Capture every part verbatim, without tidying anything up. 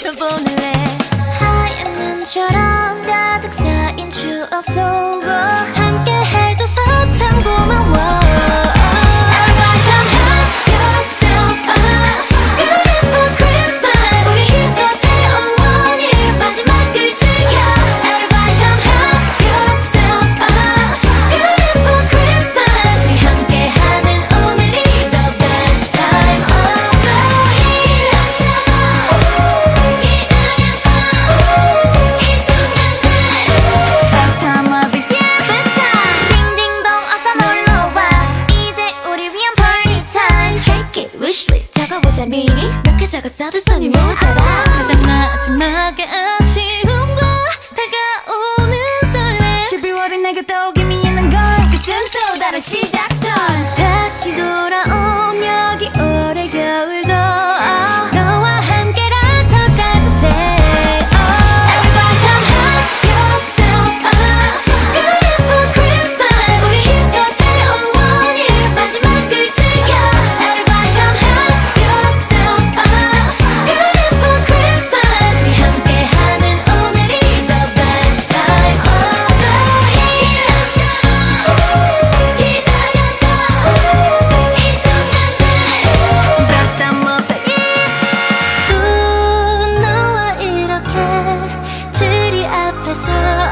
여기서 보낼래. 하얀 눈처럼 가득 쌓인 추억 속으로 함께 해줘서 참 고마워. 적어보자 미리 몇 개 적었어도 손이 모자라. 가장 마지막에 아쉬움과 다가오는 설레. 십이월이 내게 떠오기미 있는 걸 그땐 또 다른 시작선. 다시 돌아온 여기 올해 겨울도 너와 함께라 더 따뜻해. Everybody come have yourself a beautiful Christmas. 우리 힘껏 때온 원일 마지막을 즐겨. Everybody come have yourself a beautiful Christmas. 우리 함께하는 오늘이 the best time of the year. 기다렸던 이 순간들 best time of the year. 또 너와 이렇게 트리 앞에서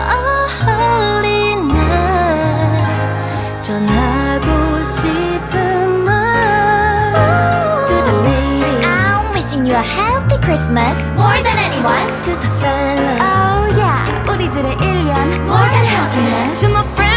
어울린 날 전하고 싶은 말 to the ladies, I'm wishing you a happy Christmas more than anyone. to the fellas, Oh yeah, 우리들의 일 년 more than happiness. to my friends.